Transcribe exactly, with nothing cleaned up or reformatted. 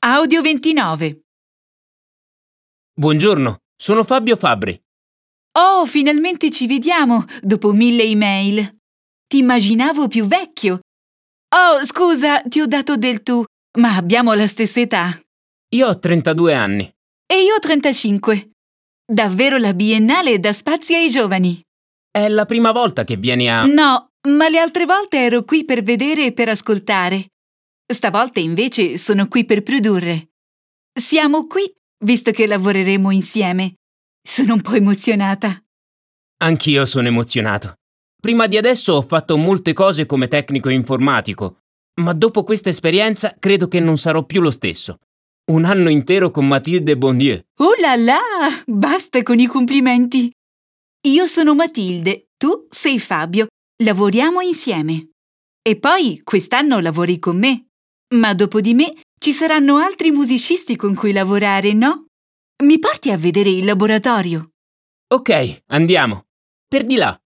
Audio ventinove. Buongiorno, sono Fabio Fabbri. Oh, finalmente ci vediamo, dopo mille email. Ti immaginavo più vecchio. Oh, scusa, ti ho dato del tu, ma abbiamo la stessa età. Io ho trentadue anni. E io trentacinque. Davvero la biennale dà spazio ai giovani. È la prima volta che vieni a... No, ma le altre volte ero qui per vedere e per ascoltare. Stavolta invece sono qui per produrre. Siamo qui, visto che lavoreremo insieme. Sono un po' emozionata. Anch'io sono emozionato. Prima di adesso ho fatto molte cose come tecnico informatico, ma dopo questa esperienza credo che non sarò più lo stesso. Un anno intero con Mathilde Bondieu. Oh là là! Basta con i complimenti. Io sono Matilde, tu sei Fabio. Lavoriamo insieme. E poi quest'anno lavori con me. Ma dopo di me ci saranno altri musicisti con cui lavorare, no? Mi porti a vedere il laboratorio? Ok, andiamo. Per di là.